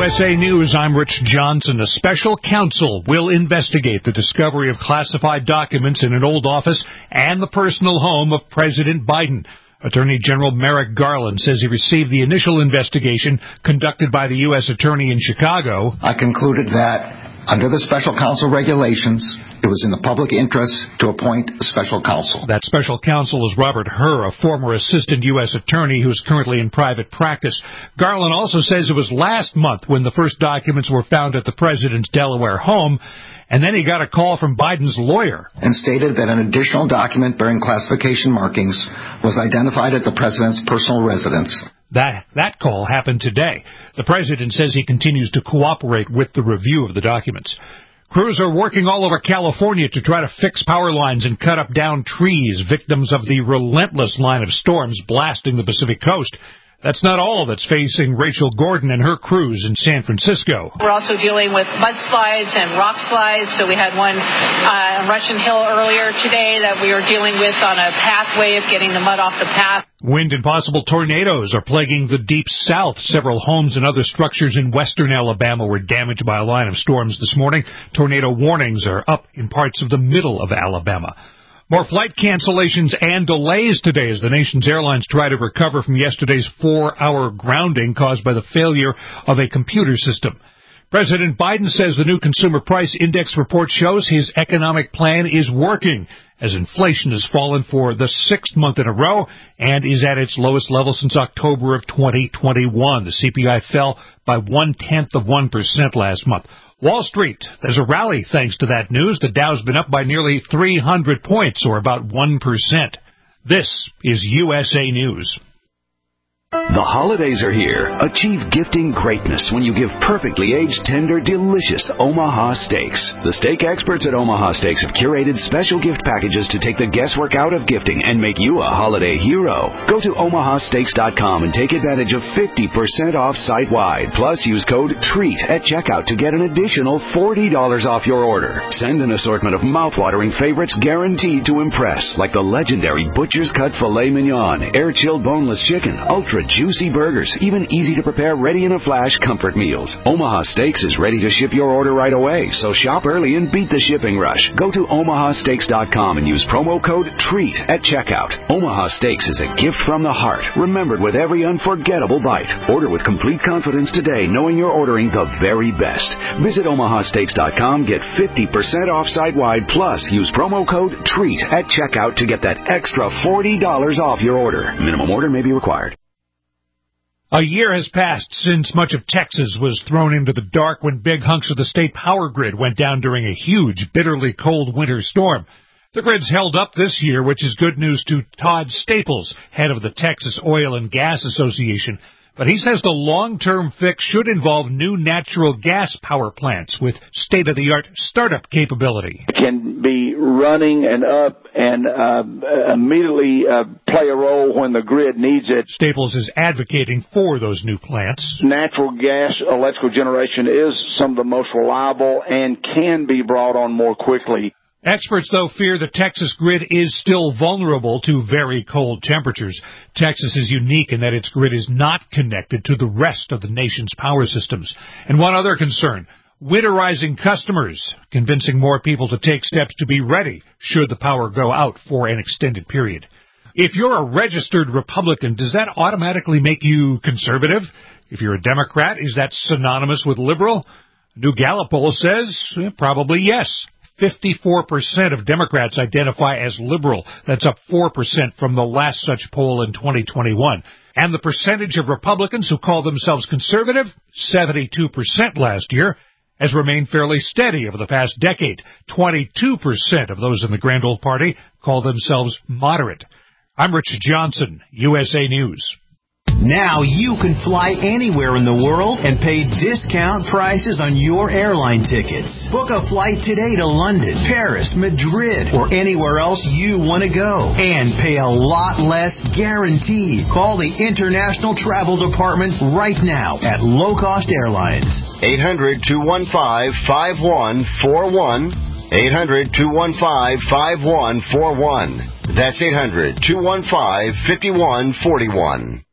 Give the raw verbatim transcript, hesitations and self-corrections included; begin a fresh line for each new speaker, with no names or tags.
S A News, I'm Rich Johnson. A special counsel will investigate the discovery of classified documents in an old office and the personal home of President Biden. Attorney General Merrick Garland says he received the initial investigation conducted by the U S Attorney in Chicago.
I concluded that under the special counsel regulations, it was in the public interest to appoint a special counsel.
That special counsel is Robert Hur, a former assistant U S attorney who is currently in private practice. Garland also says it was last month when the first documents were found at the president's Delaware home, and then he got a call from Biden's lawyer.
And stated that an additional document bearing classification markings was identified at the president's personal residence.
That that call happened today. The president says he continues to cooperate with the review of the documents. Crews are working all over California to try to fix power lines and cut up downed trees, victims of the relentless line of storms blasting the Pacific coast. That's not all that's facing Rachel Gordon and her crews in San Francisco.
We're also dealing with mudslides and rock slides. So we had one uh, on Russian Hill earlier today that we were dealing with on a pathway of getting the mud off the path.
Wind and possible tornadoes are plaguing the deep south. Several homes and other structures in western Alabama were damaged by a line of storms this morning. Tornado warnings are up in parts of the middle of Alabama. More flight cancellations and delays today as the nation's airlines try to recover from yesterday's four-hour grounding caused by the failure of a computer system. President Biden says the new Consumer Price Index report shows his economic plan is working as inflation has fallen for the sixth month in a row and is at its lowest level since October of twenty twenty-one. The C P I fell by one-tenth of one percent last month. Wall Street, there's a rally thanks to that news. The Dow's been up by nearly three hundred points, or about one percent. This is U S A News.
The holidays are here. Achieve gifting greatness when you give perfectly aged, tender, delicious Omaha steaks. The steak experts at Omaha Steaks have curated special gift packages to take the guesswork out of gifting and make you a holiday hero. Go to omaha steaks dot com and take advantage of fifty percent off site-wide. Plus, use code TREAT at checkout to get an additional forty dollars off your order. Send an assortment of mouth-watering favorites guaranteed to impress, like the legendary Butcher's Cut Filet Mignon, air-chilled boneless chicken, ultra juicy burgers, even easy-to-prepare, ready-in-a-flash comfort meals. Omaha Steaks is ready to ship your order right away, so shop early and beat the shipping rush. Go to omaha steaks dot com and use promo code TREAT at checkout. Omaha Steaks is a gift from the heart, remembered with every unforgettable bite. Order with complete confidence today, knowing you're ordering the very best. Visit omaha steaks dot com, get fifty percent off site-wide, plus use promo code TREAT at checkout to get that extra forty dollars off your order. Minimum order may be required.
A year has passed since much of Texas was thrown into the dark when big hunks of the state power grid went down during a huge, bitterly cold winter storm. The grid's held up this year, which is good news to Todd Staples, head of the Texas Oil and Gas Association. But he says the long-term fix should involve new natural gas power plants with state-of-the-art startup capability.
It can be running and up and uh, immediately uh, play a role when the grid needs it.
Staples is advocating for those new plants.
Natural gas electrical generation is some of the most reliable and can be brought on more quickly.
Experts, though, fear the Texas grid is still vulnerable to very cold temperatures. Texas is unique in that its grid is not connected to the rest of the nation's power systems. And one other concern, winterizing customers, convincing more people to take steps to be ready should the power go out for an extended period. If you're a registered Republican, does that automatically make you conservative? If you're a Democrat, is that synonymous with liberal? A new Gallup poll says eh, probably yes. fifty-four percent of Democrats identify as liberal. That's up four percent from the last such poll in twenty twenty-one. And the percentage of Republicans who call themselves conservative, seventy-two percent last year, has remained fairly steady over the past decade. twenty-two percent of those in the Grand Old Party call themselves moderate. I'm Rich Johnson, U S A News.
Now you can fly anywhere in the world and pay discount prices on your airline tickets. Book a flight today to London, Paris, Madrid, or anywhere else you want to go. And pay a lot less guaranteed. Call the International Travel Department right now at Low Cost Airlines.
eight hundred, two one five, five one four one. eight hundred, two one five, five one four one. That's eight hundred, two one five, five one four one.